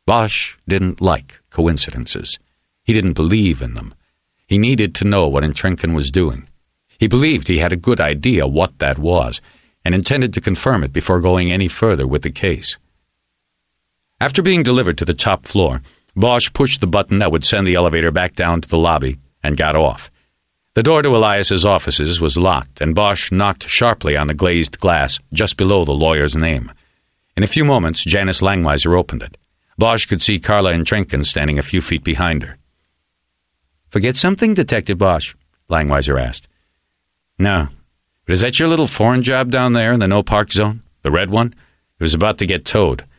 Bosch didn't like coincidences. He didn't believe in them. He needed to know what Trenken was doing. He believed he had a good idea what that was, and intended to confirm it before going any further with the case. After being delivered to the top floor, Bosch pushed the button that would send the elevator back down to the lobby and got off. The door to Elias's offices was locked, and Bosch knocked sharply on the glazed glass just below the lawyer's name. In a few moments, Janice Langweiser opened it. Bosch could see Carla Trenken standing a few feet behind her. "Forget something, Detective Bosch?" Langweiser asked. "No. But is that your little foreign job down there in the no-park zone? The red one? It was about to get towed.